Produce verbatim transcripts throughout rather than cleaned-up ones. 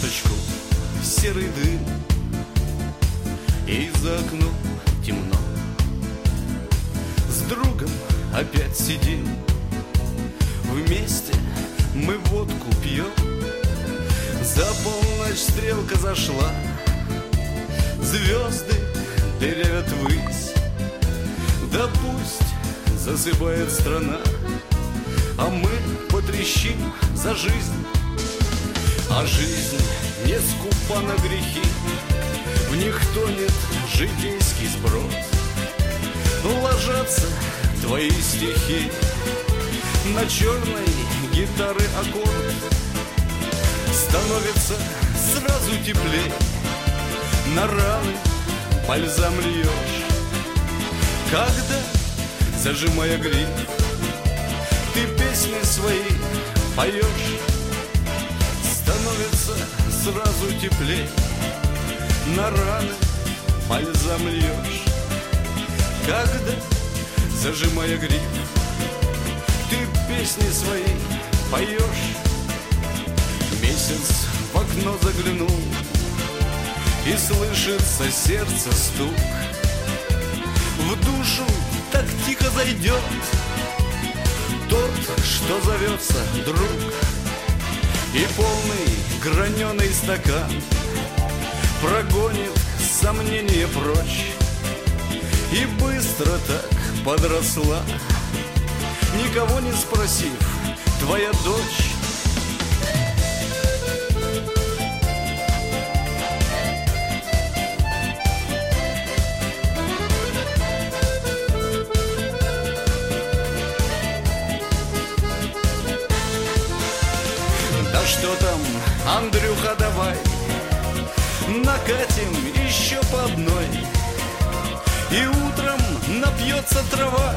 форточку серый дым, и за окном темно. С другом опять сидим, вместе мы водку пьем. За полночь стрелка зашла, звезды дырявят ввысь. Да пусть засыпает страна, а мы потрещим за жизнь. А жизнь не скупа на грехи, в них тонет житейский сброд. Ложатся твои стихи на черной гитары аккорд. Становится сразу теплей, на раны бальзам льешь. Когда, зажимая гриф, ты песни свои поешь, становится сразу теплей, на раны бальзам льешь. Когда, зажимая гриф, ты песни свои поешь. Месяц в окно заглянул, и слышится сердце стук. В душу так тихо зайдет тот, что зовется друг. И полный граненый стакан прогонит сомнения прочь. И быстро так подросла, никого не спросив, твоя дочь. Да что там, Андрюха, давай накатим еще по одной. И утром напьется трава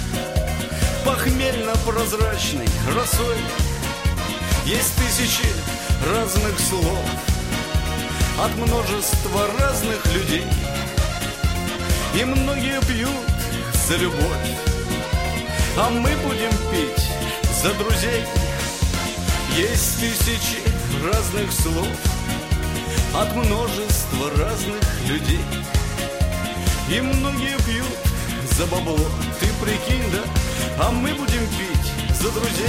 похмельно-прозрачной росой. Есть тысячи разных слов от множества разных людей, и многие пьют за любовь, а мы будем пить за друзей. Есть тысячи разных слов от множества разных людей, и многие пьют за бабло. Ты прикинь, да? А мы будем пить за друзей.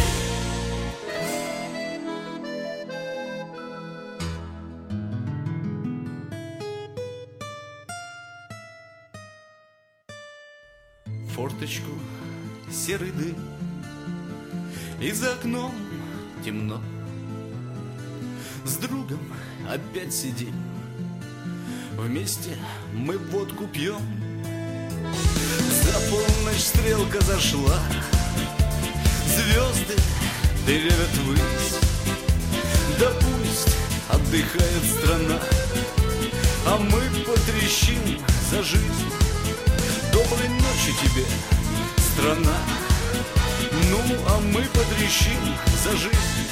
Форточку серый дым, и за окном темно. С другом опять сидим, вместе мы водку пьем. За полночь стрелка зашла, звезды дырявят ввысь. Да пусть отдыхает страна, а мы потрещим за жизнь. Доброй ночи тебе, страна, ну а мы потрещим за жизнь.